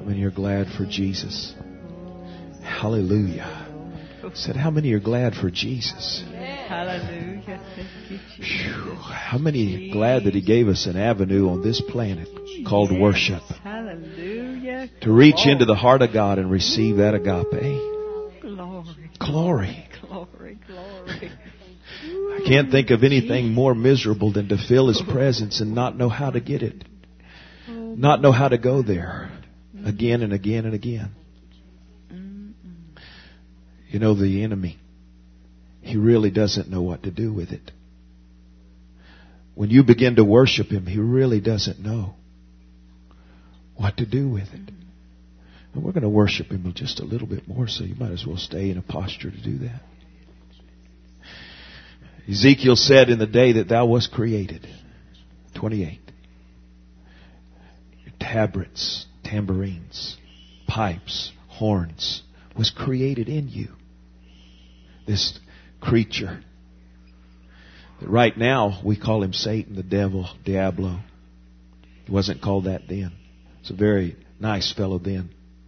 How many are glad for Jesus? Hallelujah. I said, how many are glad for Jesus? Hallelujah. Thank you, Jesus. How many are glad that He gave us an avenue on this planet called worship? Hallelujah. To reach into the heart of God and receive that agape. Glory. Glory. Glory. Glory. I can't think of anything more miserable than to feel His presence and not know how to get it. Not know how to go there again and again and again. You know, the enemy, he really doesn't know what to do with it. When you begin to worship him, he really doesn't know what to do with it. And we're going to worship him just a little bit more, so you might as well stay in a posture to do that. Ezekiel said, in the day that thou wast created, 28, your tabrets, tambourines, pipes, horns was created in you. This creature that right now we call him Satan, the devil, Diablo. He wasn't called that then. It's a very nice fellow then.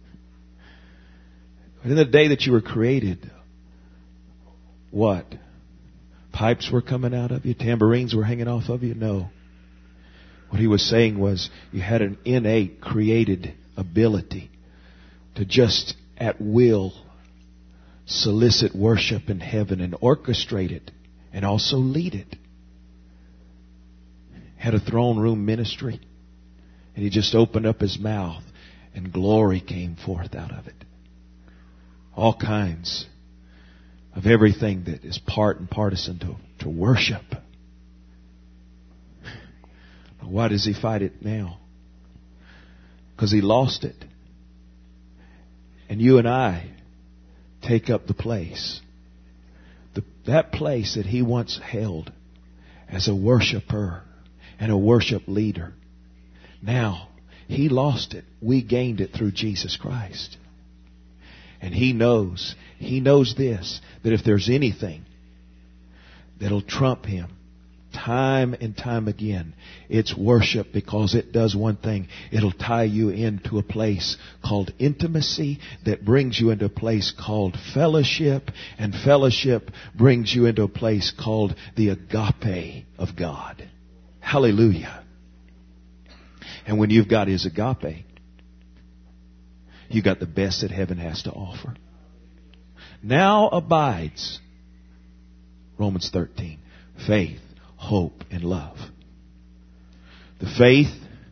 But in the day that you were created, what? Pipes were coming out of you? Tambourines were hanging off of you? No. What he was saying was you had an innate created ability to just at will solicit worship in heaven and orchestrate it and also lead it. Had a throne room ministry, and he just opened up his mouth and glory came forth out of it. All kinds of everything that is part and partisan to worship. Why does he fight it now? Because he lost it. And you and I take up the place. That place that he once held as a worshiper and a worship leader. Now, he lost it. We gained it through Jesus Christ. And he knows this, that if there's anything that'll trump him time and time again, it's worship, because it does one thing. It'll tie you into a place called intimacy that brings you into a place called fellowship, and fellowship brings you into a place called the agape of God. Hallelujah. And when you've got his agape, you got the best that heaven has to offer. Now abides, Romans 13, faith, hope, and love. The faith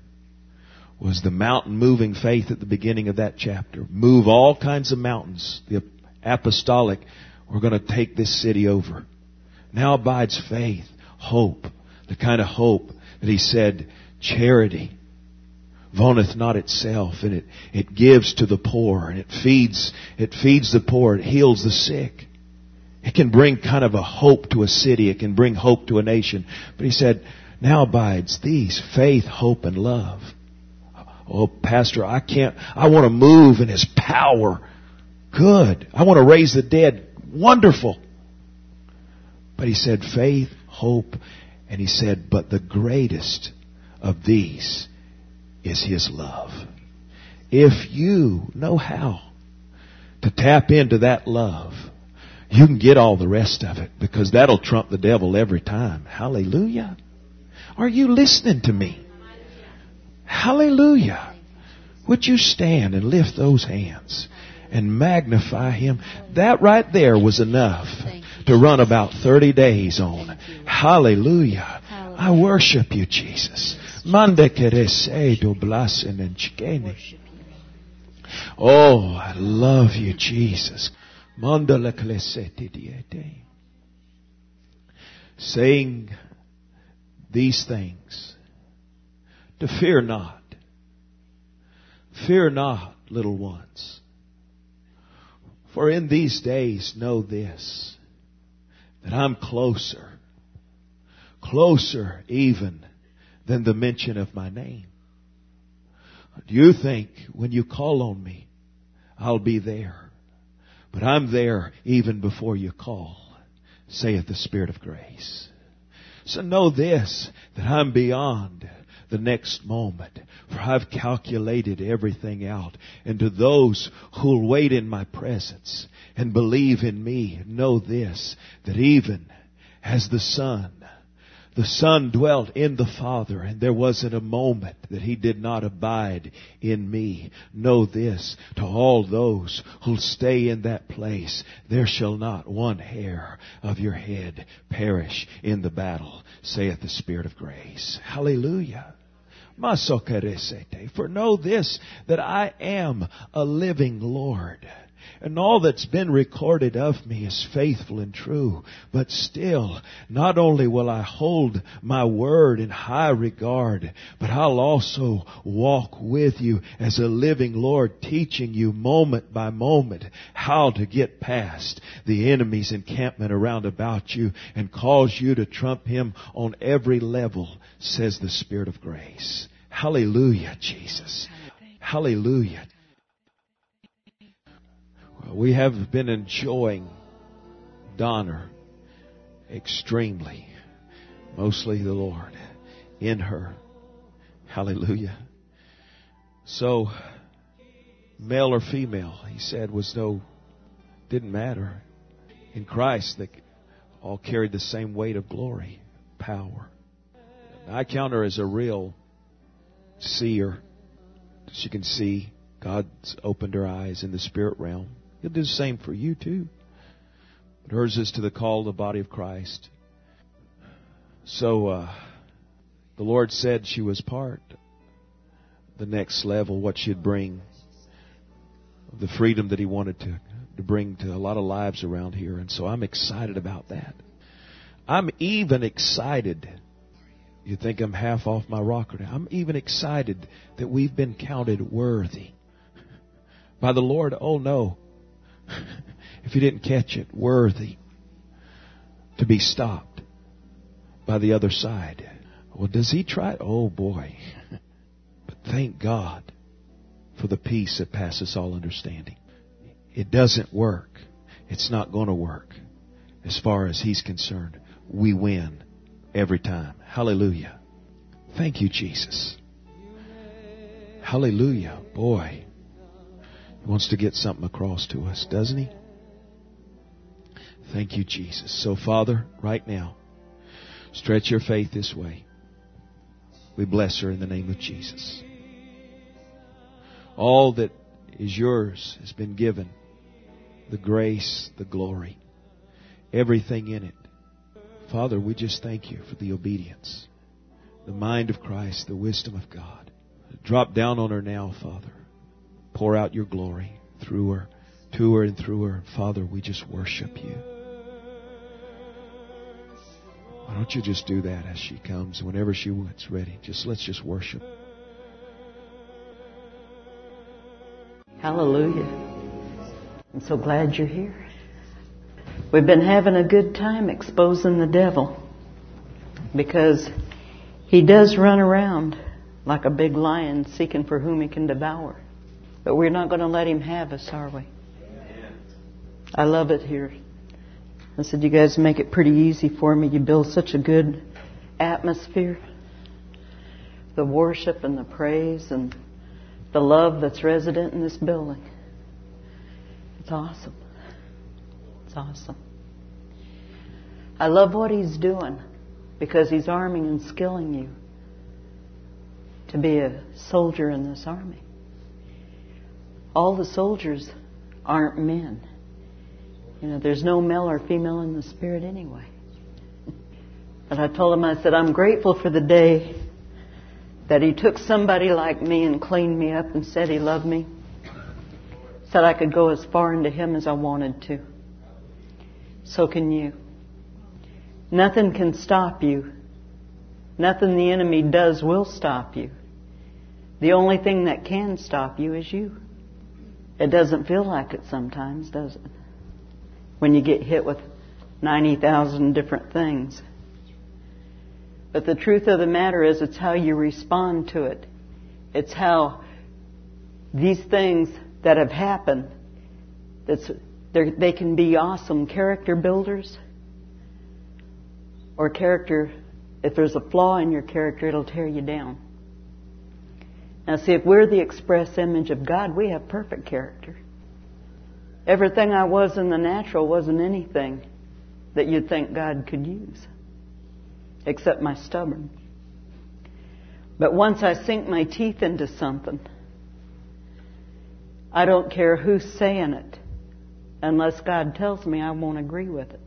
was the mountain-moving faith at the beginning of that chapter. Move all kinds of mountains. The apostolic, we're going to take this city over. Now abides faith, hope, the kind of hope that he said, charity vaunteth not itself, and it gives to the poor, and it feeds the poor, it heals the sick. It can bring kind of a hope to a city. It can bring hope to a nation. But he said, now abides these, faith, hope, and love. Oh, Pastor, I want to move in his power. Good. I want to raise the dead. Wonderful. But he said faith, hope, and he said, but the greatest of these is his love. If you know how to tap into that love, you can get all the rest of it, because that'll trump the devil every time. Hallelujah. Are you listening to me? Hallelujah. Would you stand and lift those hands and magnify him? That right there was enough to run about 30 days on. Hallelujah. I worship you, Jesus. Oh, I love you, Jesus. Saying these things, to fear not. Fear not, little ones. For in these days know this, that I'm closer even than the mention of my name. Do you think when you call on me, I'll be there? But I'm there even before you call, saith the Spirit of grace. So know this, that I'm beyond the next moment. For I've calculated everything out. And to those who'll wait in my presence and believe in me, know this, that even as the Son dwelt in the Father, and there wasn't a moment that He did not abide in me. Know this, to all those who'll stay in that place, there shall not one hair of your head perish in the battle, saith the Spirit of grace. Hallelujah. For know this, that I am a living Lord. And all that's been recorded of me is faithful and true. But still, not only will I hold my word in high regard, but I'll also walk with you as a living Lord, teaching you moment by moment how to get past the enemy's encampment around about you and cause you to trump him on every level, says the Spirit of grace. Hallelujah, Jesus. Hallelujah. We have been enjoying Donner extremely. Mostly the Lord in her. Hallelujah. So, male or female, he said, didn't matter. In Christ, they all carried the same weight of glory, power. And I count her as a real seer. She can see. God's opened her eyes in the spirit realm. He'll do the same for you too. But hers is to the call of the body of Christ. So, the Lord said she was part of the next level, what she'd bring, the freedom that He wanted to bring to a lot of lives around here. And so I'm excited about that. I'm even excited. You think I'm half off my rocker now. I'm even excited that we've been counted worthy by the Lord. Oh no. If you didn't catch it, worthy to be stopped by the other side. Well, does He try? Oh boy. But thank God for the peace that passes all understanding. It doesn't work. It's not going to work. As far as He's concerned, we win every time. Hallelujah. Thank you, Jesus. Hallelujah. Boy. He wants to get something across to us, doesn't He? Thank you, Jesus. So, Father, right now, stretch your faith this way. We bless her in the name of Jesus. All that is yours has been given. The grace, the glory, everything in it. Father, we just thank you for the obedience, the mind of Christ, the wisdom of God. Drop down on her now, Father. Pour out your glory through her, to her and through her. Father, we just worship you. Why don't you just do that as she comes, whenever she's ready. Let's just worship. Hallelujah. I'm so glad you're here. We've been having a good time exposing the devil, because he does run around like a big lion seeking for whom he can devour. But we're not going to let him have us, are we? I love it here. I said, you guys make it pretty easy for me. You build such a good atmosphere. The worship and the praise and the love that's resident in this building. It's awesome. It's awesome. I love what He's doing, because He's arming and skilling you to be a soldier in this army. All the soldiers aren't men. You know, there's no male or female in the Spirit anyway. But I told him, I said, I'm grateful for the day that He took somebody like me and cleaned me up and said He loved me. Said I could go as far into Him as I wanted to. So can you. Nothing can stop you. Nothing the enemy does will stop you. The only thing that can stop you is you. It doesn't feel like it sometimes, does it? When you get hit with 90,000 different things. But the truth of the matter is, it's how you respond to it. It's how these things that have happened, they can be awesome character builders. Or character, if there's a flaw in your character, it'll tear you down. Now see, if we're the express image of God, we have perfect character. Everything I was in the natural wasn't anything that you'd think God could use, except my stubborn. But once I sink my teeth into something, I don't care who's saying it. Unless God tells me, I won't agree with it.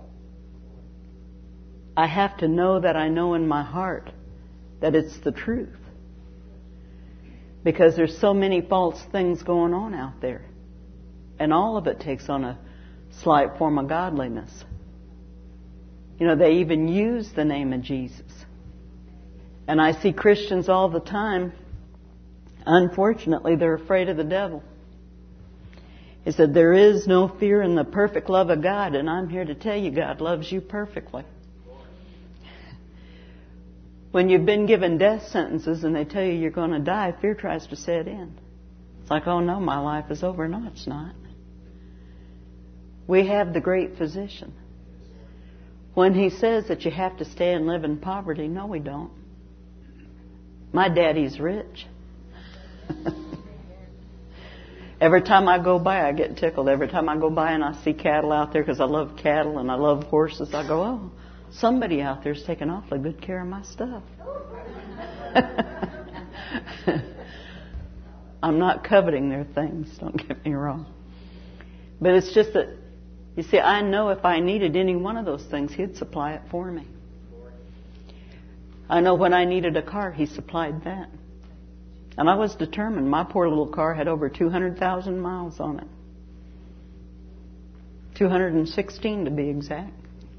I have to know that I know in my heart that it's the truth. Because there's so many false things going on out there. And all of it takes on a slight form of godliness. You know, they even use the name of Jesus. And I see Christians all the time, unfortunately, they're afraid of the devil. He said, there is no fear in the perfect love of God, and I'm here to tell you God loves you perfectly. When you've been given death sentences and they tell you you're going to die, fear tries to set in. It's like, oh no, my life is over. No, it's not. We have the great physician. When he says that you have to stay and live in poverty, no, we don't. My daddy's rich. Every time I go by, I get tickled. Every time I go by and I see cattle out there, because I love cattle and I love horses, I go, oh, somebody out there's taking awfully good care of my stuff. I'm not coveting their things, don't get me wrong. But it's just that, you see, I know if I needed any one of those things, He'd supply it for me. I know when I needed a car, He supplied that. And I was determined. My poor little car had over 200,000 miles on it. 216 to be exact.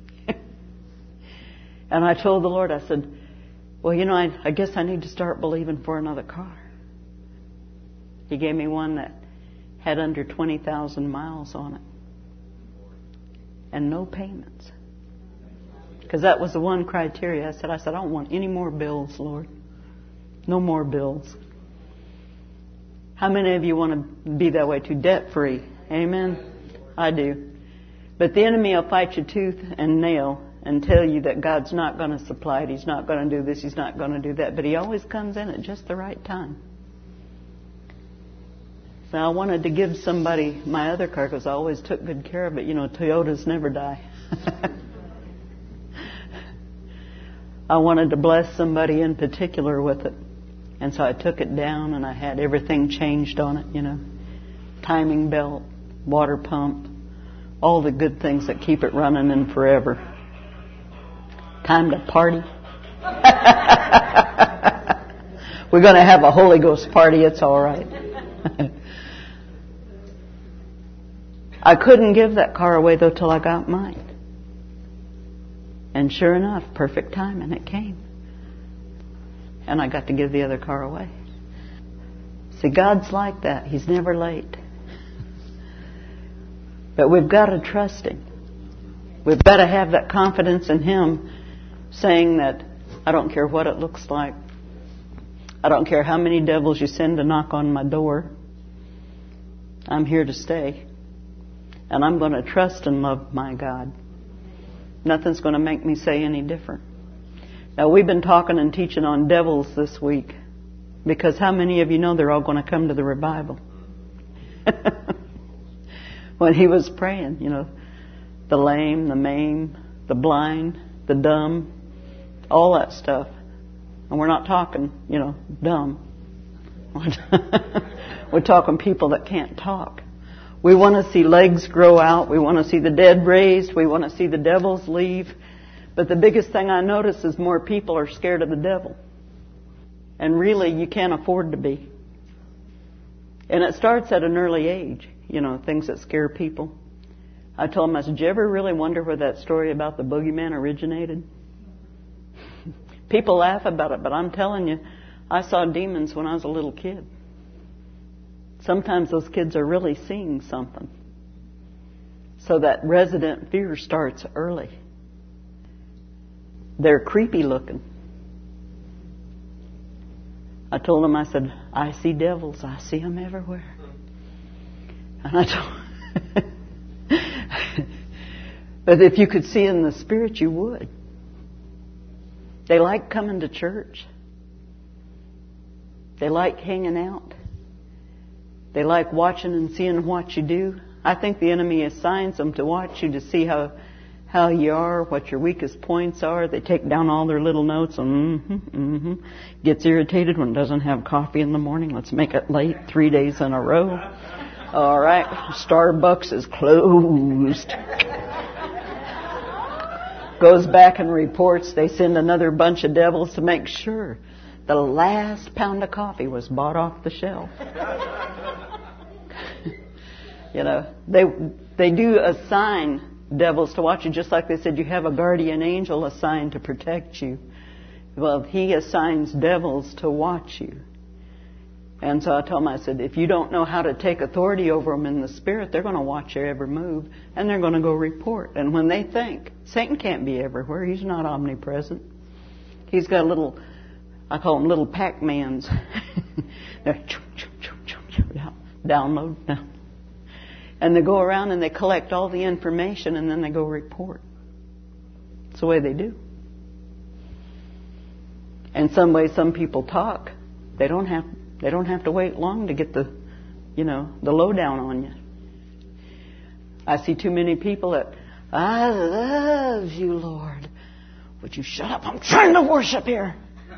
And I told the Lord, I said, well, you know, I guess I need to start believing for another car. He gave me one that had under 20,000 miles on it. And no payments. Because that was the one criteria. I said, I don't want any more bills, Lord. No more bills. How many of you want to be that way too? Debt-free. Amen? I do. But the enemy will fight you tooth and nail and tell you that God's not going to supply it. He's not going to do this. He's not going to do that. But He always comes in at just the right time. So I wanted to give somebody my other car because I always took good care of it. You know, Toyotas never die. I wanted to bless somebody in particular with it. And so I took it down and I had everything changed on it, you know. Timing belt, water pump, all the good things that keep it running and forever. Time to party. We're going to have a Holy Ghost party, it's all right. I couldn't give that car away though till I got mine. And sure enough, perfect timing, it came. And I got to give the other car away. See, God's like that. He's never late. But we've got to trust Him. We've got to have that confidence in Him, saying that I don't care what it looks like. I don't care how many devils you send to knock on my door. I'm here to stay. And I'm going to trust and love my God. Nothing's going to make me say any different. Now, we've been talking and teaching on devils this week because how many of you know they're all going to come to the revival? When he was praying, you know, the lame, the maimed, the blind, the dumb, all that stuff. And we're not talking, you know, dumb. We're talking people that can't talk. We want to see legs grow out. We want to see the dead raised. We want to see the devils leave. But the biggest thing I notice is more people are scared of the devil. And really, you can't afford to be. And it starts at an early age, you know, things that scare people. I told him, I said, did you ever really wonder where that story about the boogeyman originated? People laugh about it, but I'm telling you, I saw demons when I was a little kid. Sometimes those kids are really seeing something. So that resident fear starts early. They're creepy looking. I told them, I said, I see devils. I see them everywhere. And I told but if you could see in the spirit, you would. They like coming to church. They like hanging out. They like watching and seeing what you do. I think the enemy assigns them to watch you to see how you are, what your weakest points are. They take down all their little notes and gets irritated when it doesn't have coffee in the morning. Let's make it late 3 days in a row. All right, Starbucks is closed. Goes back and reports. They send another bunch of devils to make sure the last pound of coffee was bought off the shelf. You know, they do assign devils to watch you, just like they said you have a guardian angel assigned to protect you. Well, he assigns devils to watch you. And so I told him, I said, if you don't know how to take authority over them in the spirit, they're going to watch your every move, and they're going to go report. And when they think, Satan can't be everywhere. He's not omnipresent. He's got little, I call them little Pac-Mans. Download. No. And they go around and they collect all the information, and then they go report. It's the way they do. And some people talk. They don't have to wait long to get the lowdown on you. I see too many people that, I love you, Lord. Would you shut up? I'm trying to worship here.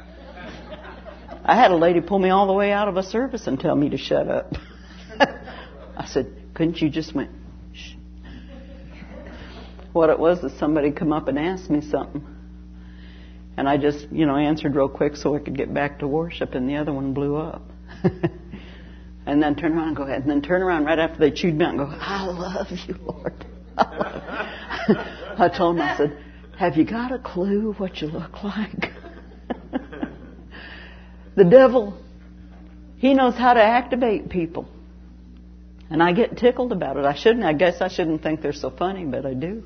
I had a lady pull me all the way out of a service and tell me to shut up. I said, couldn't you just went, shh. What it was is somebody come up and asked me something. And I just, answered real quick so I could get back to worship, and the other one blew up. And then turn around and go ahead. And then turn around right after they chewed me out and go, I love you, Lord. I told him, I said, have you got a clue what you look like? The devil, he knows how to activate people. And I get tickled about it. I guess I shouldn't think they're so funny, but I do.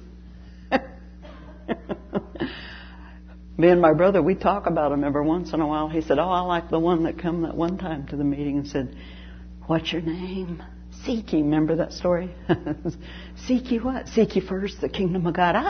Me and my brother, we talk about him every once in a while. He said, I like the one that come that one time to the meeting and said, what's your name? Seek ye. Remember that story? Seek ye what? Seek ye first the kingdom of God.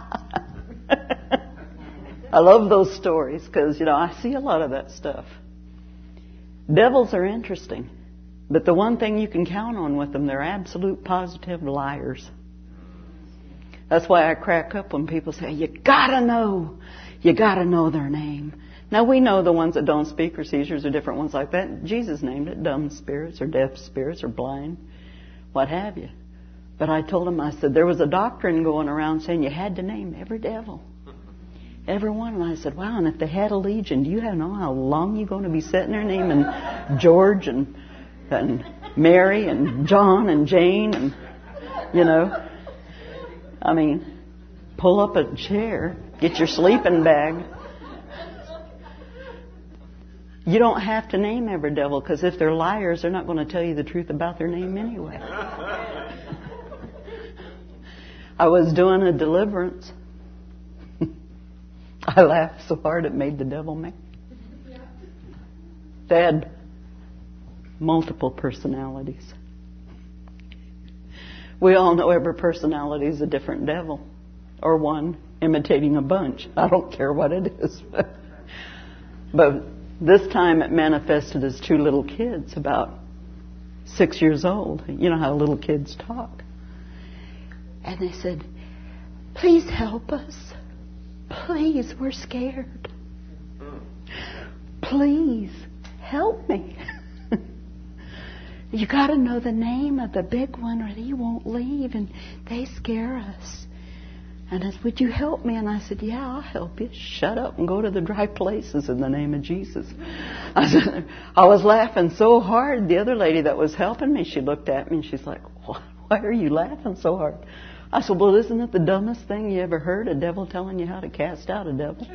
I love those stories because, I see a lot of that stuff. Devils are interesting. But the one thing you can count on with them, they're absolute positive liars. That's why I crack up when people say, you gotta know their name. Now we know the ones that don't speak or seizures or different ones like that. Jesus named it dumb spirits or deaf spirits or blind, what have you. But I told him, I said, there was a doctrine going around saying you had to name every devil. Every one. And I said, wow, and if they had a legion, do you know how long you're going to be sitting there naming George and Mary and John and Jane and, pull up a chair, get your sleeping bag. You don't have to name every devil, because if they're liars, they're not going to tell you the truth about their name anyway. I was doing a deliverance. I laughed so hard it made the devil mad. They had multiple personalities. We all know every personality is a different devil, or one imitating a bunch. I don't care what it is. But this time it manifested as two little kids, about 6 years old. You know how little kids talk. And they said, please help us. Please, we're scared. Please help me. You got to know the name of the big one or he won't leave, and they scare us. And I said, would you help me? And I said, yeah, I'll help you. Shut up and go to the dry places in the name of Jesus. I was laughing so hard. The other lady that was helping me, she looked at me and she's like, why are you laughing so hard? I said, well, isn't it the dumbest thing you ever heard? A devil telling you how to cast out a devil?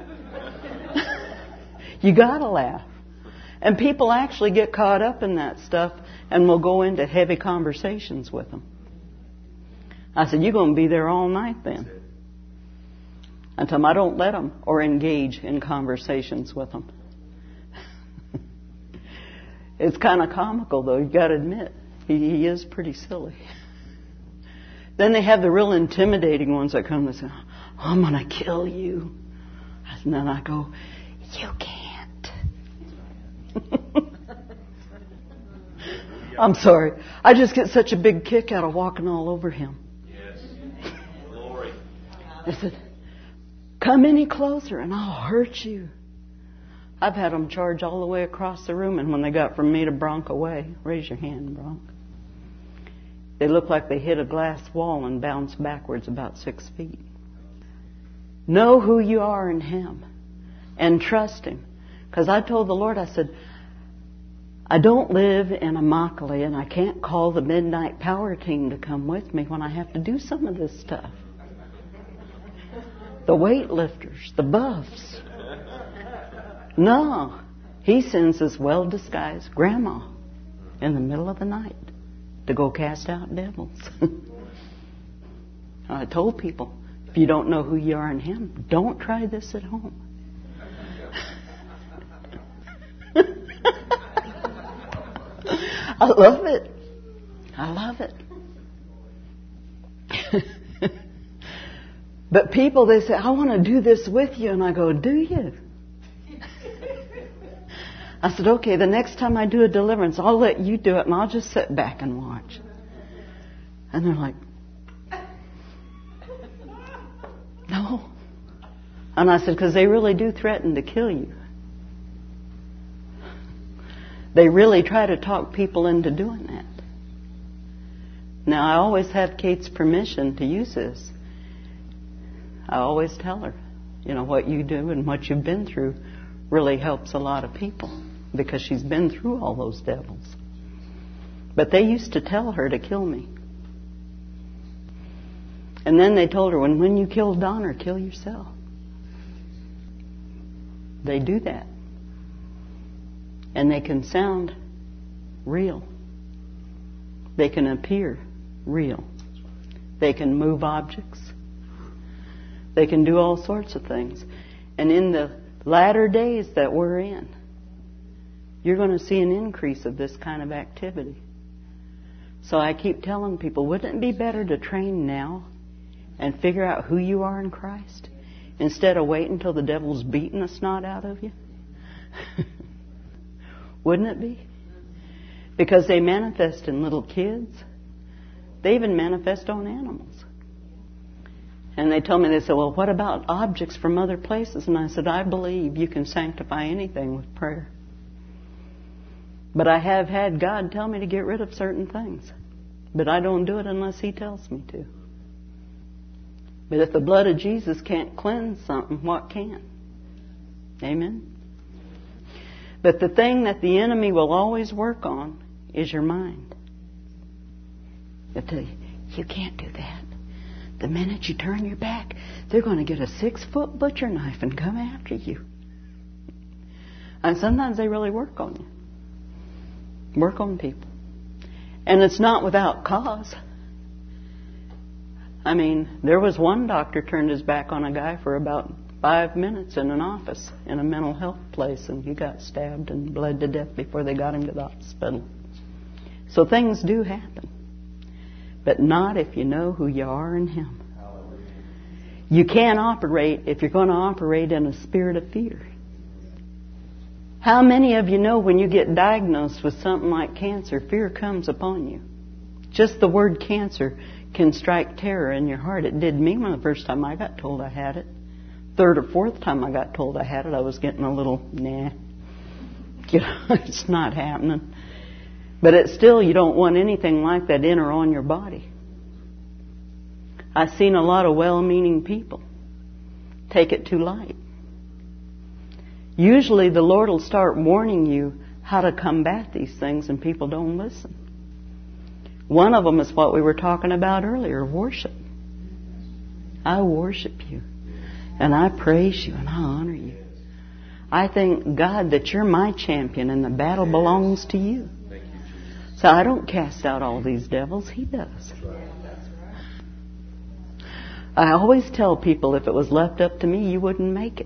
You got to laugh. And people actually get caught up in that stuff and will go into heavy conversations with them. I said, you're going to be there all night then. I tell them I don't let them or engage in conversations with them. It's kind of comical, though. You've got to admit, he is pretty silly. Then they have the real intimidating ones that come and say, I'm going to kill you. And then I go, you can't. I'm sorry. I just get such a big kick out of walking all over him. Yes. Glory. I said, come any closer and I'll hurt you. I've had them charge all the way across the room, and when they got from me to Bronk away, raise your hand, Bronk. They looked like they hit a glass wall and bounced backwards about 6 feet. Know who you are in Him and trust Him. Because I told the Lord, I said, I don't live in Immokalee, and I can't call the Midnight Power Team to come with me when I have to do some of this stuff. The weightlifters, the buffs. No. He sends His well-disguised grandma in the middle of the night to go cast out devils. I told people, if you don't know who you are in Him, don't try this at home. I love it. I love it. But people, they say, I want to do this with you. And I go, do you? I said, okay, the next time I do a deliverance, I'll let you do it, and I'll just sit back and watch. And they're like, no. And I said, because they really do threaten to kill you. They really try to talk people into doing that. Now, I always have Kate's permission to use this. I always tell her, what you do and what you've been through really helps a lot of people, because she's been through all those devils. But they used to tell her to kill me. And then they told her, when you kill Donner, kill yourself. They do that. And they can sound real. They can appear real. They can move objects. They can do all sorts of things. And in the latter days that we're in, you're going to see an increase of this kind of activity. So I keep telling people, wouldn't it be better to train now and figure out who you are in Christ instead of waiting until the devil's beating the snot out of you? Wouldn't it be? Because they manifest in little kids. They even manifest on animals. And they told me, they said, well, what about objects from other places? And I said, I believe you can sanctify anything with prayer. But I have had God tell me to get rid of certain things. But I don't do it unless He tells me to. But if the blood of Jesus can't cleanse something, what can? Amen? But the thing that the enemy will always work on is your mind. They'll tell you, you can't do that. The minute you turn your back, they're going to get a 6-foot butcher knife and come after you. And sometimes they really work on you. Work on people. And it's not without cause. I mean, there was one doctor turned his back on a guy for about 5 minutes in an office in a mental health place, and he got stabbed and bled to death before they got him to the hospital. So things do happen. But not if you know who you are in Him. You can't operate if you're going to operate in a spirit of fear. How many of you know when you get diagnosed with something like cancer, fear comes upon you? Just the word cancer can strike terror in your heart. It did me when the first time I got told I had it. Third or fourth time I got told I had it, I was getting a little, it's not happening. But it's still, you don't want anything like that in or on your body. I've seen a lot of well-meaning people take it too light. Usually the Lord will start warning you how to combat these things, and people don't listen. One of them is what we were talking about earlier, worship. I worship you, and I praise you, and I honor you. I thank God that you're my champion, and the battle belongs to you. So I don't cast out all these devils. He does. I always tell people, if it was left up to me, you wouldn't make it.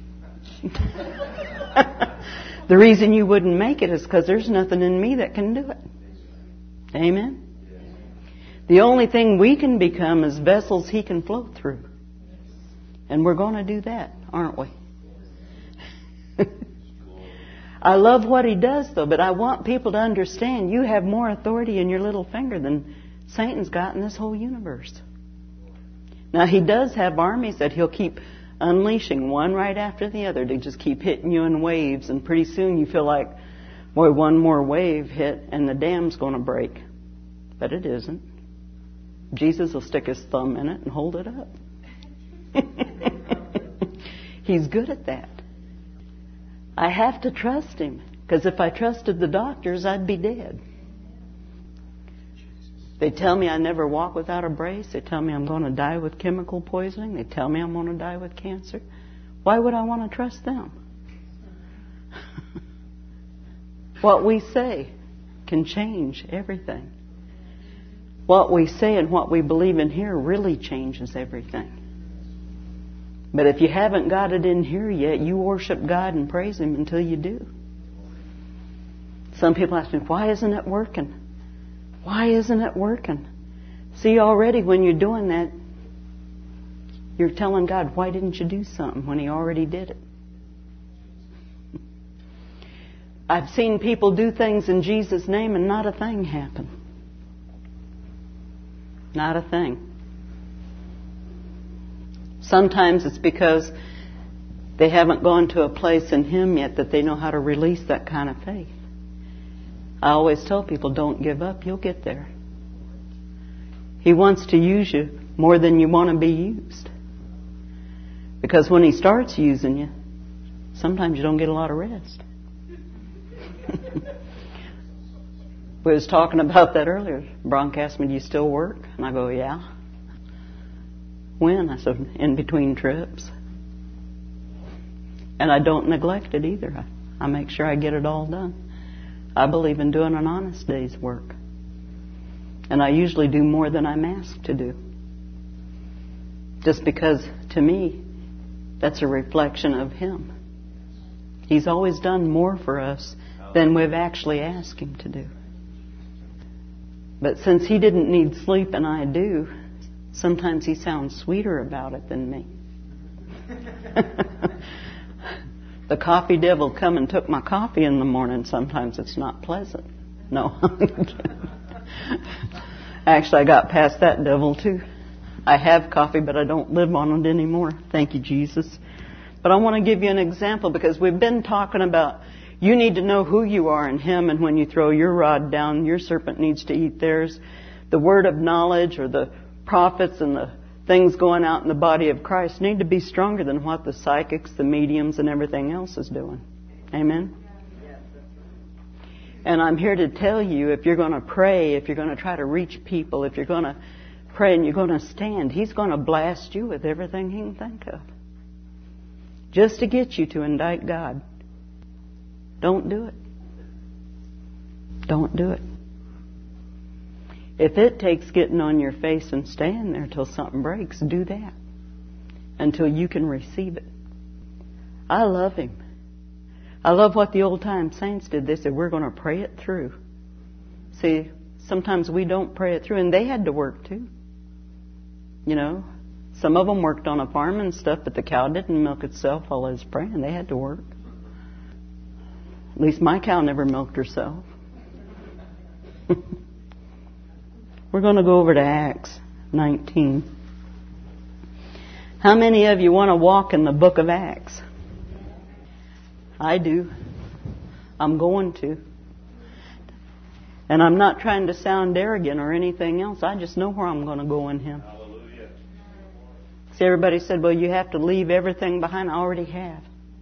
The reason you wouldn't make it is because there's nothing in me that can do it. Amen? The only thing we can become is vessels He can flow through. And we're going to do that, aren't we? I love what He does, though, but I want people to understand you have more authority in your little finger than Satan's got in this whole universe. Now, he does have armies that he'll keep unleashing one right after the other to just keep hitting you in waves, and pretty soon you feel like, boy, one more wave hit and the dam's going to break. But it isn't. Jesus will stick His thumb in it and hold it up. He's good at that. I have to trust Him, because if I trusted the doctors, I'd be dead. They tell me I never walk without a brace. They tell me I'm going to die with chemical poisoning. They tell me I'm going to die with cancer. Why would I want to trust them? What we say can change everything. What we say and what we believe in here really changes everything. But if you haven't got it in here yet, you worship God and praise Him until you do. Some people ask me, why isn't it working? Why isn't it working? See, already when you're doing that, you're telling God, why didn't you do something when He already did it? I've seen people do things in Jesus' name and not a thing happen. Not a thing. Sometimes it's because they haven't gone to a place in Him yet that they know how to release that kind of faith. I always tell people, don't give up. You'll get there. He wants to use you more than you want to be used. Because when He starts using you, sometimes you don't get a lot of rest. We was talking about that earlier. Bronk asked me, do you still work? And I go, yeah. When? I said, in between trips. And I don't neglect it either. I make sure I get it all done. I believe in doing an honest day's work. And I usually do more than I'm asked to do. Just because, to me, that's a reflection of Him. He's always done more for us than we've actually asked Him to do. But since He didn't need sleep and I do, sometimes He sounds sweeter about it than me. The coffee devil come and took my coffee in the morning. Sometimes it's not pleasant. No. Actually, I got past that devil too. I have coffee, but I don't live on it anymore. Thank you, Jesus. But I want to give you an example, because we've been talking about you need to know who you are in Him, and when you throw your rod down, your serpent needs to eat theirs. The word of knowledge, or the prophets and the things going out in the body of Christ, need to be stronger than what the psychics, the mediums, and everything else is doing. Amen? And I'm here to tell you, if you're going to pray, if you're going to try to reach people, if you're going to pray and you're going to stand, He's going to blast you with everything He can think of. Just to get you to indict God. Don't do it. Don't do it. If it takes getting on your face and staying there till something breaks, do that. Until you can receive it. I love Him. I love what the old time saints did. They said, we're going to pray it through. See, sometimes we don't pray it through, and they had to work too. You know, some of them worked on a farm and stuff, but the cow didn't milk itself while I was praying. They had to work. At least my cow never milked herself. We're going to go over to Acts 19. How many of you want to walk in the book of Acts? I do. I'm going to. And I'm not trying to sound arrogant or anything else. I just know where I'm going to go in Him. Hallelujah. See, everybody said, well, you have to leave everything behind. I already have.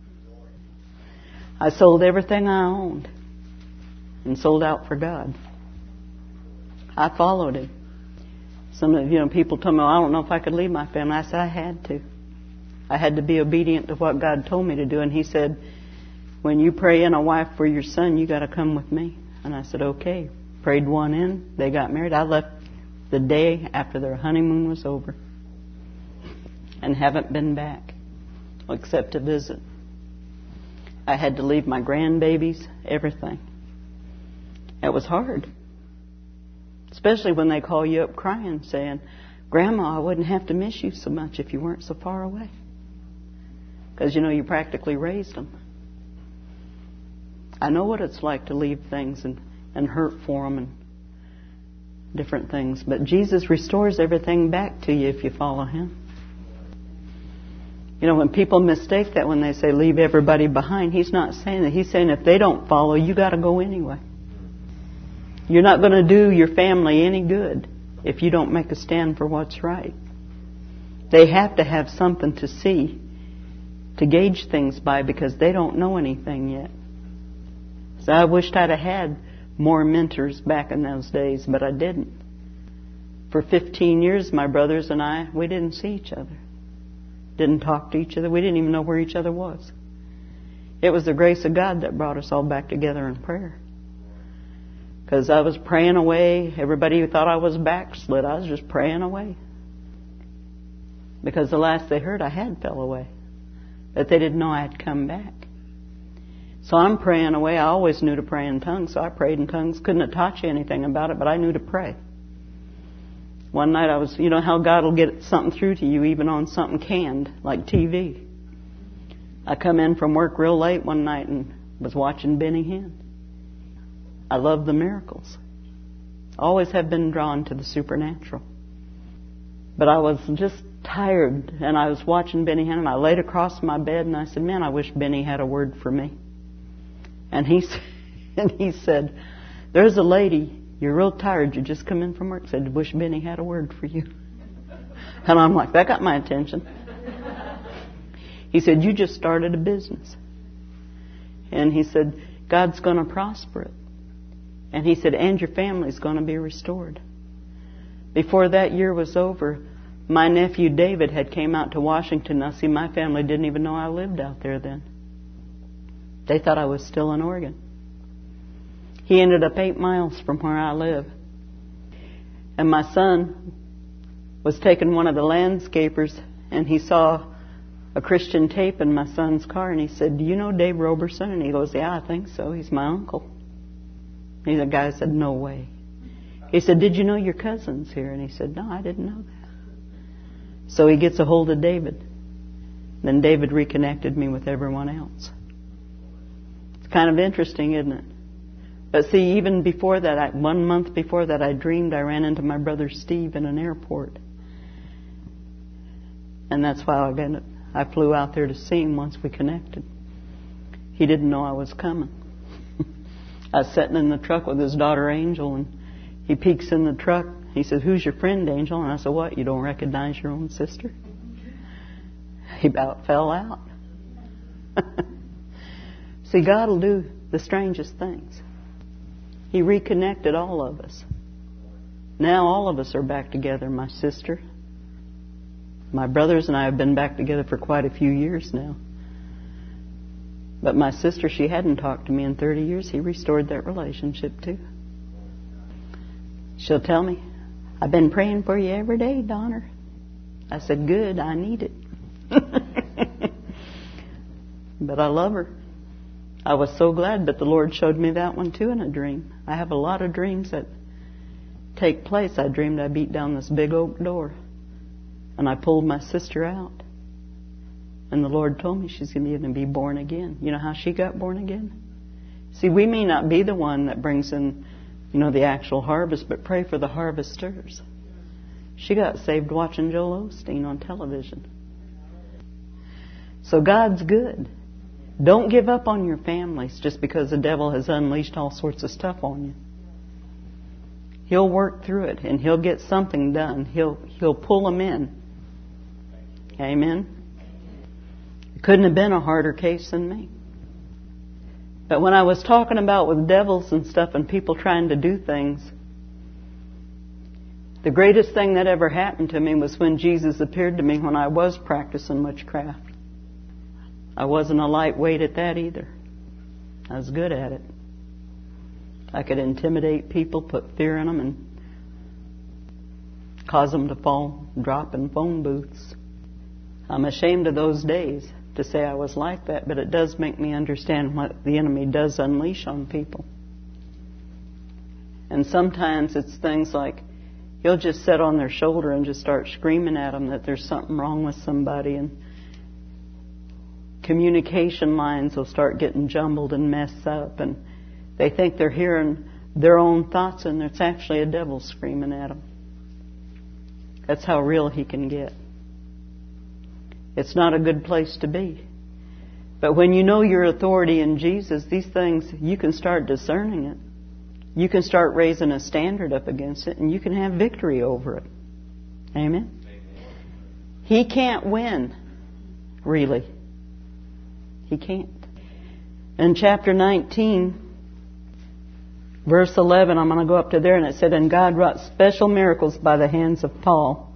I sold everything I owned and sold out for God. I followed Him. Some of people told me, I don't know if I could leave my family. I said, I had to. I had to be obedient to what God told me to do. And He said, when you pray in a wife for your son, you got to come with me. And I said, okay. Prayed one in. They got married. I left the day after their honeymoon was over. And haven't been back. Except to visit. I had to leave my grandbabies, everything. It was hard. Especially when they call you up crying, saying, Grandma, I wouldn't have to miss you so much if you weren't so far away. Because, you practically raised them. I know what it's like to leave things and hurt for them and different things. But Jesus restores everything back to you if you follow Him. You know, when people mistake that when they say leave everybody behind, He's not saying that. He's saying if they don't follow, you got to go anyway. You're not going to do your family any good if you don't make a stand for what's right. They have to have something to see, to gauge things by, because they don't know anything yet. So I wished I'd have had more mentors back in those days, but I didn't. For 15 years, my brothers and I, we didn't see each other. Didn't talk to each other. We didn't even know where each other was. It was the grace of God that brought us all back together in prayer. Because I was praying away. Everybody thought I was backslid. I was just praying away. Because the last they heard, I had fell away. But they didn't know I had come back. So I'm praying away. I always knew to pray in tongues, so I prayed in tongues. Couldn't have taught you anything about it, but I knew to pray. One night I was, you know how God will get something through to you even on something canned, like TV. I come in from work real late one night and was watching Benny Hinn. I love the miracles. Always have been drawn to the supernatural. But I was just tired, and I was watching Benny Hinn, and I laid across my bed, and I said, man, I wish Benny had a word for me. And he said, there's a lady, you're real tired, you just come in from work, said, wish Benny had a word for you. And I'm like, that got my attention. He said, you just started a business. And he said, God's going to prosper it. And he said, and your family's going to be restored. Before that year was over, my nephew David had came out to Washington. Now, see, my family didn't even know I lived out there then. They thought I was still in Oregon. He ended up 8 miles from where I live. And my son was taking one of the landscapers, and he saw a Christian tape in my son's car, and he said, do you know Dave Roberson? And he goes, yeah, I think so. He's my uncle. And the guy said, no way. He said, did you know your cousin's here? And he said, no, I didn't know that. So he gets a hold of David. Then David reconnected me with everyone else. It's kind of interesting, isn't it? But see, even before that, 1 month before that, I dreamed I ran into my brother Steve in an airport. And that's why I flew out there to see him once we connected. He didn't know I was coming. I was sitting in the truck with his daughter Angel, and he peeks in the truck. He says, who's your friend, Angel? And I said, what, you don't recognize your own sister? He about fell out. See, God will do the strangest things. He reconnected all of us. Now all of us are back together. My sister, my brothers and I have been back together for quite a few years now. But my sister, she hadn't talked to me in 30 years. He restored that relationship too. She'll tell me, I've been praying for you every day, Donner. I said, good, I need it. But I love her. I was so glad, but the Lord showed me that one too in a dream. I have a lot of dreams that take place. I dreamed I beat down this big oak door, and I pulled my sister out. And the Lord told me she's going to be born again. You know how she got born again? See, we may not be the one that brings in, the actual harvest, but pray for the harvesters. She got saved watching Joel Osteen on television. So God's good. Don't give up on your families just because the devil has unleashed all sorts of stuff on you. He'll work through it, and he'll get something done. He'll pull them in. Amen. It couldn't have been a harder case than me. But when I was talking about with devils and stuff and people trying to do things, the greatest thing that ever happened to me was when Jesus appeared to me when I was practicing witchcraft. I wasn't a lightweight at that either. I was good at it. I could intimidate people, put fear in them, and cause them to drop in phone booths. I'm ashamed of those days to say I was like that, but it does make me understand what the enemy does unleash on people. And sometimes it's things like he'll just sit on their shoulder and just start screaming at them that there's something wrong with somebody, and communication lines will start getting jumbled and messed up, and they think they're hearing their own thoughts, and it's actually a devil screaming at them. That's how real he can get. It's not a good place to be. But when you know your authority in Jesus, these things, you can start discerning it. You can start raising a standard up against it, and you can have victory over it. Amen? He can't win, really. He can't. In chapter 19, verse 11, I'm going to go up to there, and it said, "And God wrought special miracles by the hands of Paul,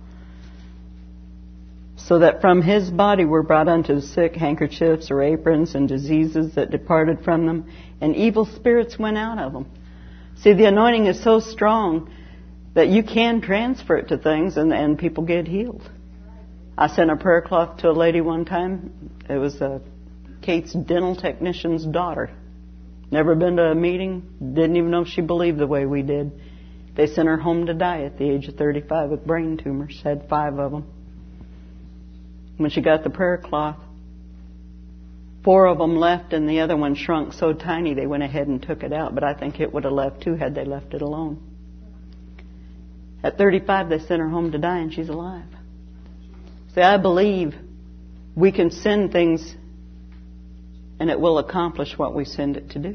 so that from his body were brought unto the sick handkerchiefs or aprons, and diseases that departed from them, and evil spirits went out of them." See, the anointing is so strong that you can transfer it to things, and people get healed. I sent a prayer cloth to a lady one time. It was Kate's dental technician's daughter. Never been to a meeting, didn't even know she believed the way we did. They sent her home to die at the age of 35 with brain tumors, had 5 of them. When she got the prayer cloth, 4 of them left and the other one shrunk so tiny they went ahead and took it out. But I think it would have left too had they left it alone. At 35 they sent her home to die, and she's alive. See, I believe we can send things and it will accomplish what we send it to do.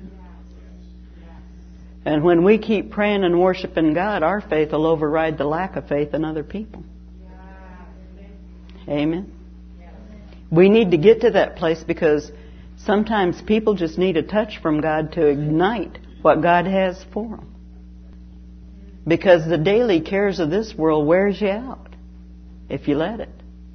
And when we keep praying and worshiping God, our faith will override the lack of faith in other people. Amen. We need to get to that place, because sometimes people just need a touch from God to ignite what God has for them. Because the daily cares of this world wears you out if you let it.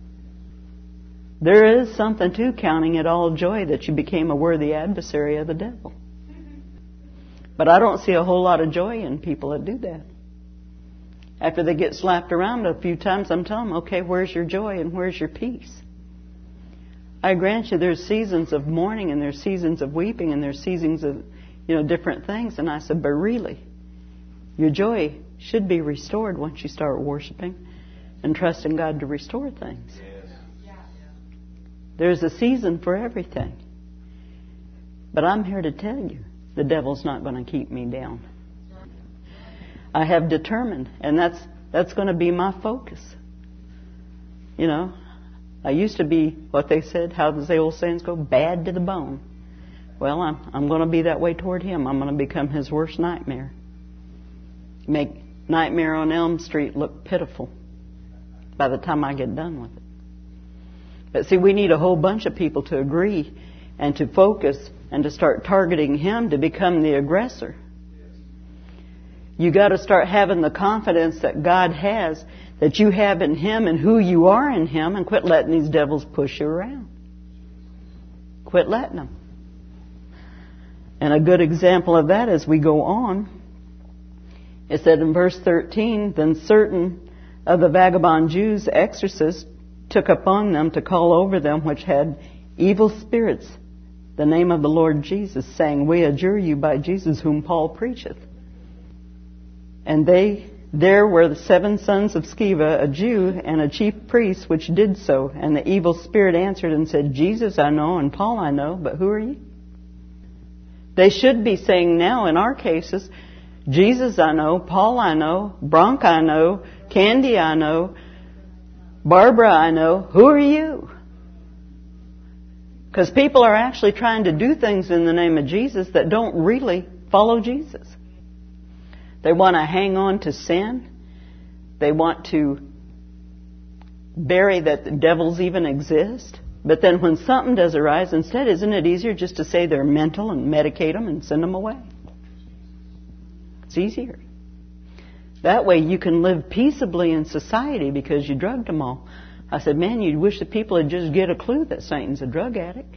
There is something to counting it all joy that you became a worthy adversary of the devil. But I don't see a whole lot of joy in people that do that. After they get slapped around a few times, I'm telling them, okay, where's your joy and where's your peace? I grant you there's seasons of mourning and there's seasons of weeping and there's seasons of, different things. And I said, but really, your joy should be restored once you start worshiping and trusting God to restore things. There's a season for everything. But I'm here to tell you, the devil's not going to keep me down. I have determined, and that's going to be my focus. I used to be what they said, how does the old sayings go, bad to the bone. Well, I'm going to be that way toward him. I'm going to become his worst nightmare. Make Nightmare on Elm Street look pitiful by the time I get done with it. But see, we need a whole bunch of people to agree and to focus and to start targeting him to become the aggressor. You got to start having the confidence that God has, that you have in him and who you are in him, and quit letting these devils push you around. Quit letting them. And a good example of that as we go on, it said in verse 13, then certain of the vagabond Jews, exorcists, took upon them to call over them which had evil spirits the name of the Lord Jesus, saying, we adjure you by Jesus whom Paul preacheth. And there were the 7 sons of Sceva, a Jew, and a chief priest, which did so. And the evil spirit answered and said, Jesus I know, and Paul I know, but who are you? They should be saying now, in our cases, Jesus I know, Paul I know, Bronk I know, Candy I know, Barbara I know, who are you? Because people are actually trying to do things in the name of Jesus that don't really follow Jesus. They want to hang on to sin. They want to bury that the devils even exist. But then when something does arise, instead, isn't it easier just to say they're mental and medicate them and send them away? It's easier. That way you can live peaceably in society because you drugged them all. I said, man, you'd wish the people would just get a clue that Satan's a drug addict.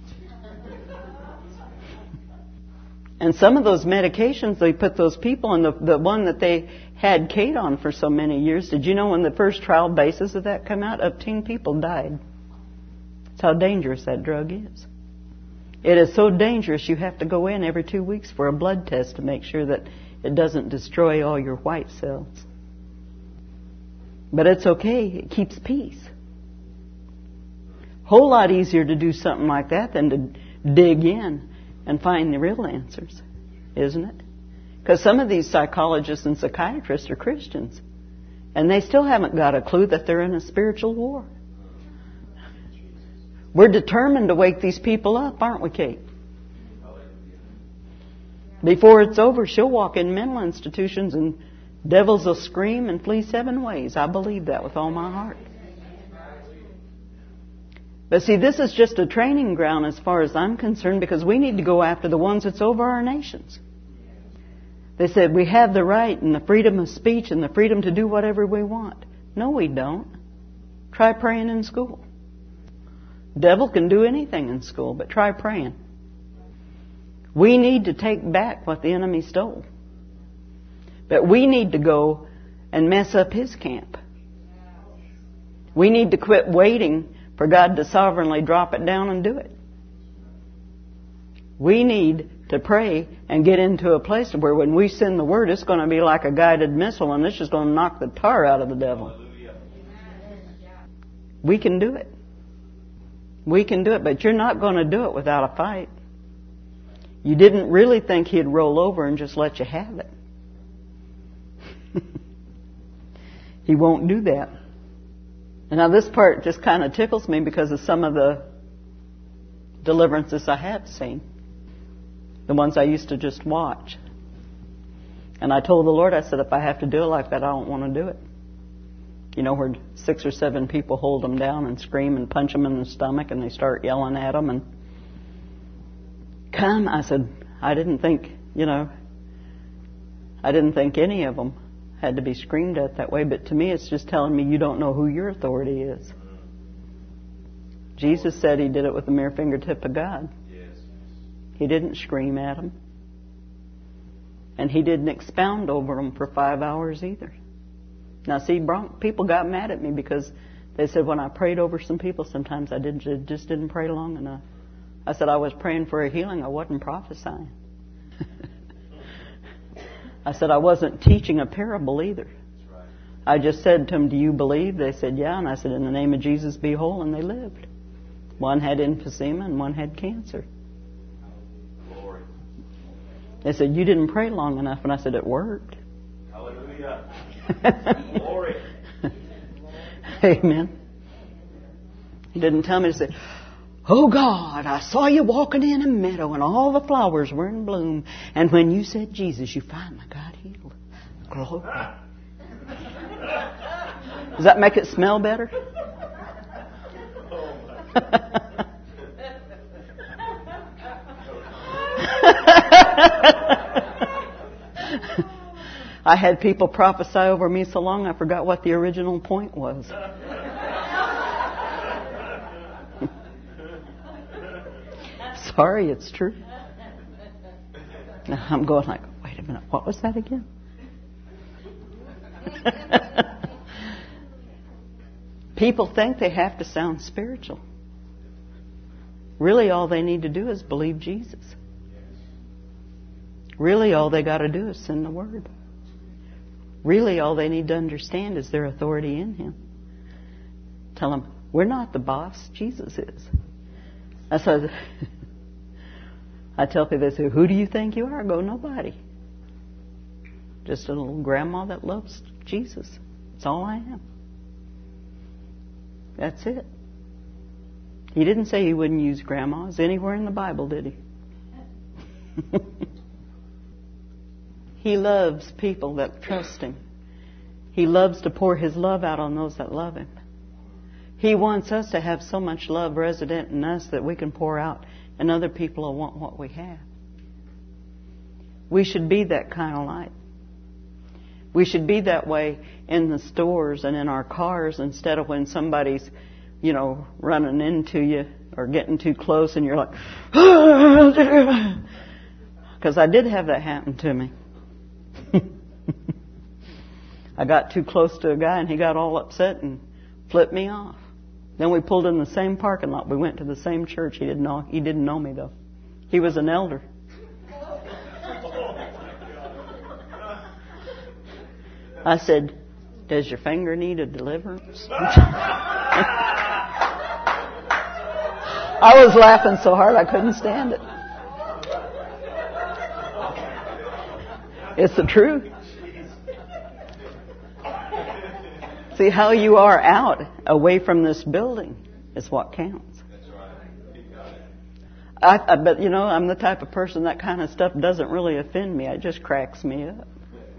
And some of those medications, they put those people on the one that they had Kate on for so many years. Did you know when the first trial basis of that came out, 10 people died? That's how dangerous that drug is. It is so dangerous you have to go in every 2 weeks for a blood test to make sure that it doesn't destroy all your white cells. But it's okay. It keeps peace. Whole lot easier to do something like that than to dig in and find the real answers, isn't it? Because some of these psychologists and psychiatrists are Christians, and they still haven't got a clue that they're in a spiritual war. We're determined to wake these people up, aren't we, Kate? Before it's over, she'll walk in mental institutions and devils will scream and flee 7 ways. I believe that with all my heart. But see, this is just a training ground as far as I'm concerned, because we need to go after the ones that's over our nations. They said we have the right and the freedom of speech and the freedom to do whatever we want. No, we don't. Try praying in school. Devil can do anything in school, but try praying. We need to take back what the enemy stole. But we need to go and mess up his camp. We need to quit waiting for God to sovereignly drop it down and do it. We need to pray and get into a place where when we send the word, it's going to be like a guided missile, and it's just going to knock the tar out of the devil. We can do it. We can do it, but you're not going to do it without a fight. You didn't really think he'd roll over and just let you have it. He won't do that. And now this part just kind of tickles me because of some of the deliverances I have seen. The ones I used to just watch. And I told the Lord, I said, if I have to do it like that, I don't want to do it. You know, where 6 or 7 people hold them down and scream and punch them in the stomach and they start yelling at them and come. I said, I didn't think any of them had to be screamed at that way, but to me it's just telling me you don't know who your authority is. Jesus said he did it with the mere fingertip of God. He didn't scream at them. And he didn't expound over them for 5 hours either. Now see, people got mad at me because they said when I prayed over some people, sometimes I just didn't pray long enough. I said I was praying for a healing. I wasn't prophesying. I said I wasn't teaching a parable either. I just said to them, do you believe? They said, yeah. And I said, in the name of Jesus, be whole. And they lived. One had emphysema and one had cancer. They said, you didn't pray long enough. And I said, it worked. Hallelujah. Glory. Amen. He didn't tell me to say, oh God, I saw you walking in a meadow and all the flowers were in bloom. And when you said Jesus, you finally got healed. Glory. Does that make it smell better? I had people prophesy over me so long I forgot what the original point was. Sorry, it's true. I'm going like, wait a minute, what was that again? People think they have to sound spiritual. Really, all they need to do is believe Jesus. Really, all they got to do is send the word. Really, all they need to understand is their authority in Him. Tell them, we're not the boss, Jesus is. That's what I tell people, they say, who do you think you are? I go, nobody. Just a little grandma that loves Jesus. That's all I am. That's it. He didn't say He wouldn't use grandmas anywhere in the Bible, did He? He loves people that trust Him. He loves to pour His love out on those that love Him. He wants us to have so much love resident in us that we can pour out and other people will want what we have. We should be that kind of light. We should be that way in the stores and in our cars instead of when somebody's, running into you or getting too close and you're like, because I did have that happen to me. I got too close to a guy and he got all upset and flipped me off. Then we pulled in the same parking lot. We went to the same church. He didn't know me though. He was an elder. I said, does your finger need a deliverance? I was laughing so hard I couldn't stand it. It's the truth. See, how you are out, away from this building, is what counts. But, you know, I'm the type of person that kind of stuff doesn't really offend me. It just cracks me up.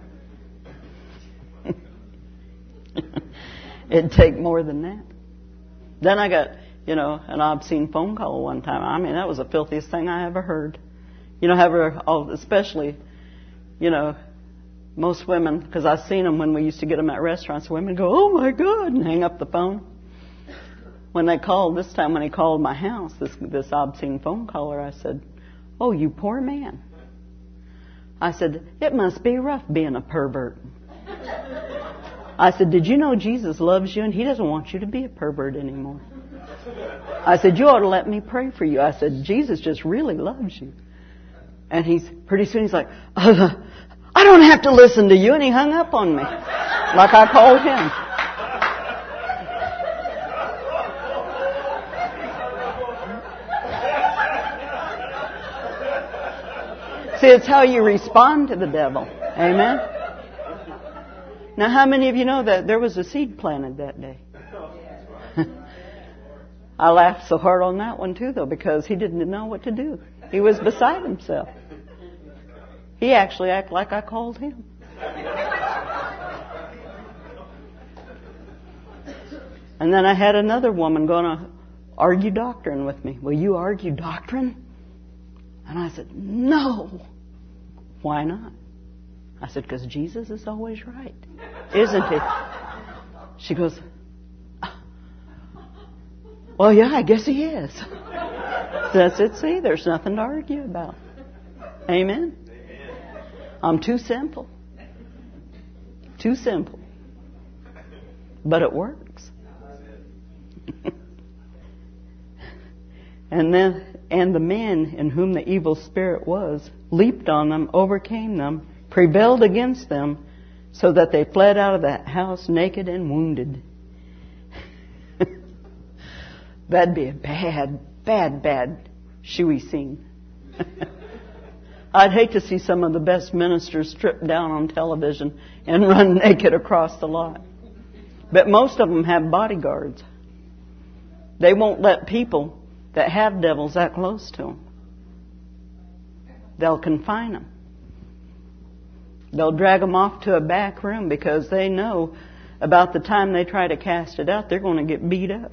It'd take more than that. Then I got, you know, an obscene phone call one time. I mean, that was the filthiest thing I ever heard. You know, especially, you know, most women, because I've seen them when we used to get them at restaurants, women go, "Oh my God," and hang up the phone. When they called, this time when he called my house, this obscene phone caller, I said, "Oh, you poor man." I said, "It must be rough being a pervert." I said, "Did you know Jesus loves you and He doesn't want you to be a pervert anymore?" I said, "You ought to let me pray for you." I said, "Jesus just really loves you." And pretty soon he's like, "I don't have to listen to you." And he hung up on me like I called him. See, it's how you respond to the devil. Amen? Now, how many of you know that there was a seed planted that day? I laughed so hard on that one, too, though, because he didn't know what to do. He was beside himself. He actually acted like I called him. And then I had another woman going to argue doctrine with me. "Will you argue doctrine?" And I said, "No." "Why not?" I said, "Because Jesus is always right, isn't He?" She goes, "Well, yeah, I guess He is." That's it. See, there's nothing to argue about. Amen? I'm too simple. Too simple. But it works. And the men in whom the evil spirit was leaped on them, overcame them, prevailed against them, so that they fled out of that house naked and wounded. That'd be a bad shoey scene. I'd hate to see some of the best ministers stripped down on television and run naked across the lot. But most of them have bodyguards. They won't let people that have devils that close to them. They'll confine them. They'll drag them off to a back room because they know about the time they try to cast it out, they're going to get beat up.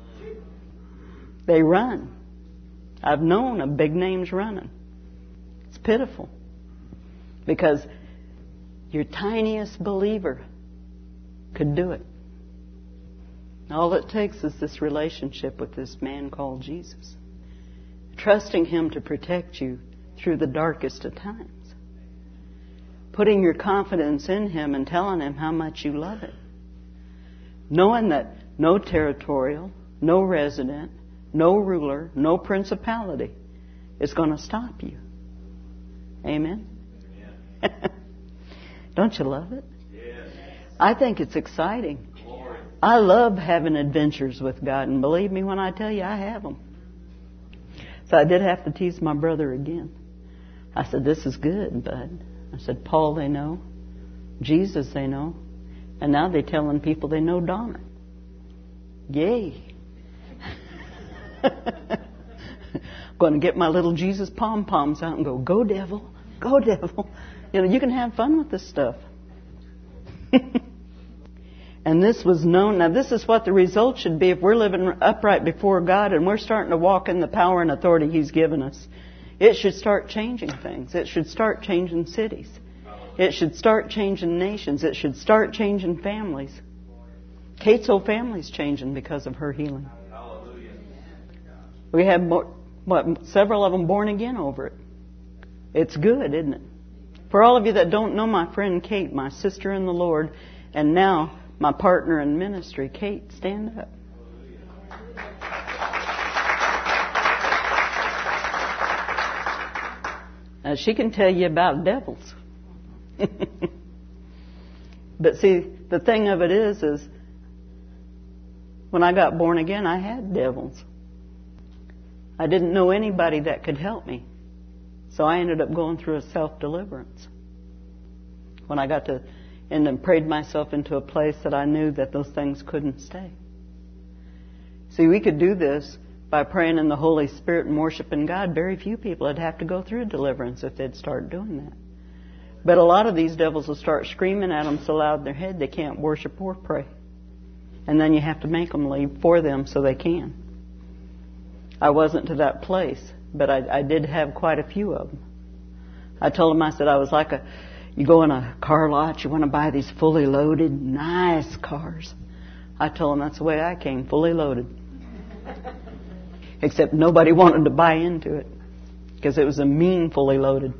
They run. I've known of big names running. It's pitiful. Because your tiniest believer could do it. All it takes is this relationship with this man called Jesus. Trusting Him to protect you through the darkest of times. Putting your confidence in Him and telling Him how much you love Him. Knowing that no territorial, no resident, no ruler, no principality is going to stop you. Amen? Don't you love it? Yes. I think it's exciting. Glory. I love having adventures with God, and believe me when I tell you, I have them. So I did have to tease my brother again. I said, "This is good, bud." I said, "Paul they know, Jesus they know, and now they're telling people they know Donna. Yay." Going to get my little Jesus pom-poms out and go, "Go devil, go devil." You know, you can have fun with this stuff. And this was known. Now, this is what the result should be if we're living upright before God and we're starting to walk in the power and authority He's given us. It should start changing things. It should start changing cities. It should start changing nations. It should start changing families. Kate's whole family's changing because of her healing. We have several of them born again over it. It's good, isn't it? For all of you that don't know my friend Kate, my sister in the Lord, and now my partner in ministry, Kate, stand up. Now, she can tell you about devils. But see, the thing of it is when I got born again, I had devils. I didn't know anybody that could help me. So I ended up going through a self-deliverance. When I got to, and then prayed myself into a place that I knew that those things couldn't stay. See, we could do this by praying in the Holy Spirit and worshiping God. Very few people would have to go through deliverance if they'd start doing that. But a lot of these devils will start screaming at them so loud in their head they can't worship or pray. And then you have to make them leave for them so they can. I wasn't to that place, but I did have quite a few of them. I told them, I said, I was like you go in a car lot, you want to buy these fully loaded, nice cars. I told them that's the way I came, fully loaded. Except nobody wanted to buy into it because it was a mean fully loaded.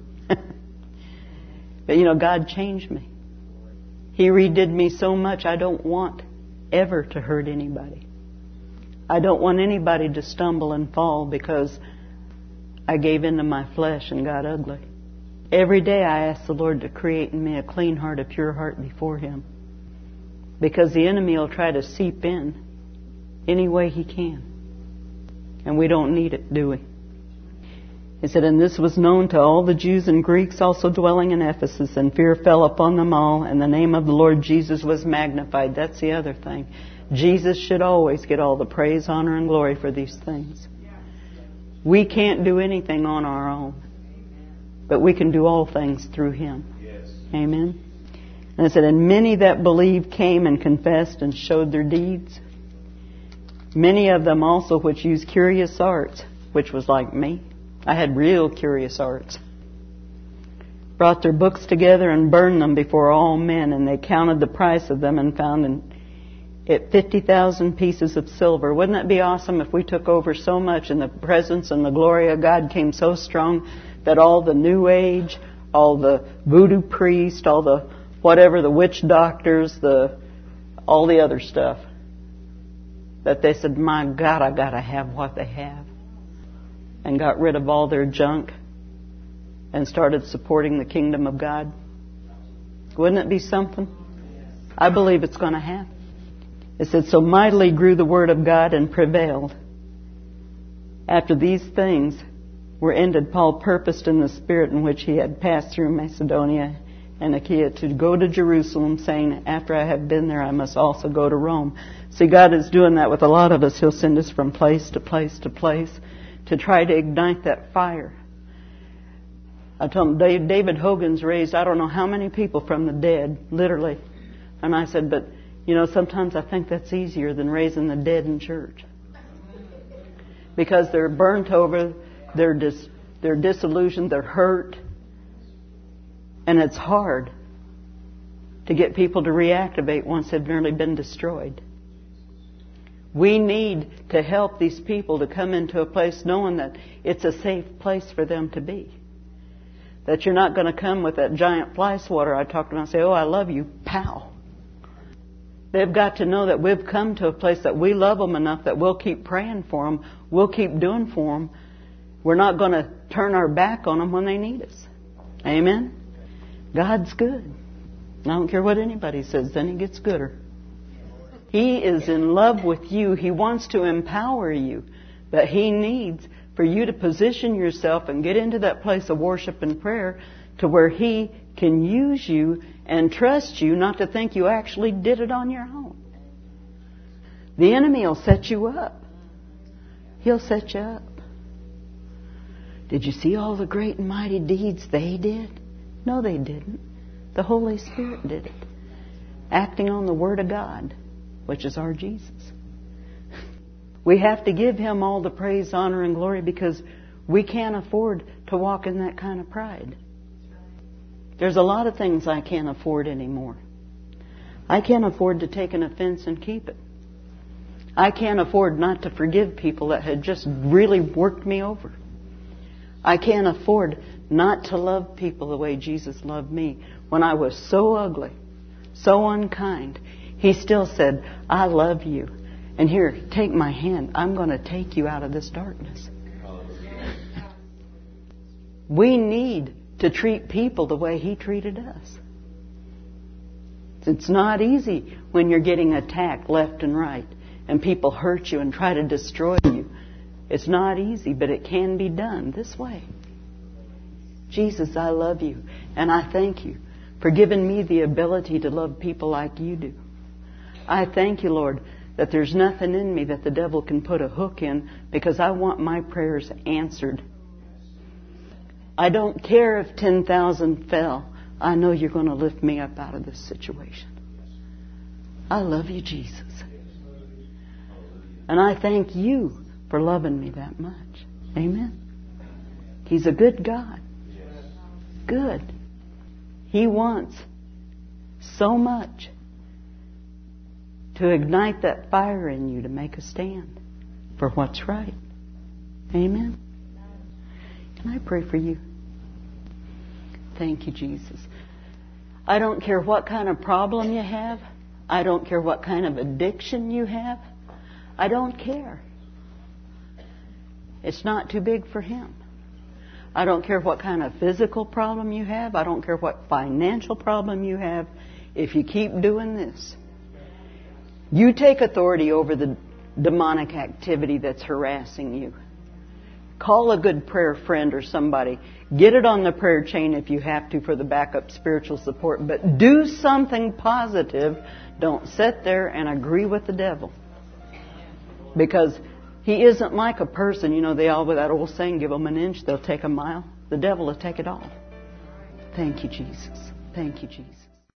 But you know, God changed me. He redid me so much I don't want ever to hurt anybody. I don't want anybody to stumble and fall because I gave into my flesh and got ugly. Every day I ask the Lord to create in me a clean heart, a pure heart before Him. Because the enemy will try to seep in any way he can. And we don't need it, do we? He said, and this was known to all the Jews and Greeks also dwelling in Ephesus, and fear fell upon them all, and the name of the Lord Jesus was magnified. That's the other thing. Jesus should always get all the praise, honor, and glory for these things. We can't do anything on our own, but we can do all things through Him. Yes. Amen. And it said, and many that believed came and confessed and showed their deeds. Many of them also which used curious arts, which was like me. I had real curious arts. Brought their books together and burned them before all men, and they counted the price of them and found it 50,000 pieces of silver. Wouldn't that be awesome if we took over so much and the presence and the glory of God came so strong that all the New Age, all the voodoo priests, all the whatever, the witch doctors, all the other stuff, that they said, my God, I got to have what they have. And got rid of all their junk and started supporting the kingdom of God. Wouldn't it be something? I believe it's going to happen. It said, so mightily grew the word of God and prevailed. After these things were ended, Paul purposed in the spirit in which he had passed through Macedonia and Achaia to go to Jerusalem, saying, after I have been there, I must also go to Rome. See, God is doing that with a lot of us. He'll send us from place to place to place to try to ignite that fire. I told him, David Hogan's raised I don't know how many people from the dead, literally. And I said, but, you know, sometimes I think that's easier than raising the dead in church. Because they're burnt over, they're disillusioned, they're hurt. And it's hard to get people to reactivate once they've nearly been destroyed. We need to help these people to come into a place knowing that it's a safe place for them to be. That you're not going to come with that giant fly swatter I talked about and say, oh, I love you, pow. They've got to know that we've come to a place that we love them enough that we'll keep praying for them. We'll keep doing for them. We're not going to turn our back on them when they need us. Amen? God's good. I don't care what anybody says, then He gets gooder. He is in love with you. He wants to empower you. But He needs for you to position yourself and get into that place of worship and prayer to where He can use you and trust you, not to think you actually did it on your own. The enemy will set you up. He'll set you up. Did you see all the great and mighty deeds they did? No, they didn't. The Holy Spirit did it. Acting on the Word of God, which is our Jesus. We have to give Him all the praise, honor, and glory because we can't afford to walk in that kind of pride. There's a lot of things I can't afford anymore. I can't afford to take an offense and keep it. I can't afford not to forgive people that had just really worked me over. I can't afford not to love people the way Jesus loved me. When I was so ugly, so unkind, He still said, I love you. And here, take my hand. I'm going to take you out of this darkness. We need to treat people the way He treated us. It's not easy when you're getting attacked left and right and people hurt you and try to destroy you. It's not easy, but it can be done this way. Jesus, I love you, and I thank you for giving me the ability to love people like you do. I thank you, Lord, that there's nothing in me that the devil can put a hook in, because I want my prayers answered. I don't care if 10,000 fell. I know you're going to lift me up out of this situation. I love you, Jesus. And I thank you for loving me that much. Amen. He's a good God. Good. He wants so much to ignite that fire in you to make a stand for what's right. Amen. Can I pray for you? Thank you, Jesus. I don't care what kind of problem you have. I don't care what kind of addiction you have. I don't care. It's not too big for Him. I don't care what kind of physical problem you have. I don't care what financial problem you have. If you keep doing this, you take authority over the demonic activity that's harassing you. Call a good prayer friend or somebody. Get it on the prayer chain if you have to for the backup spiritual support. But do something positive. Don't sit there and agree with the devil. Because he isn't like a person. You know, they all, with that old saying, give them an inch, they'll take a mile. The devil will take it all. Thank you, Jesus. Thank you, Jesus.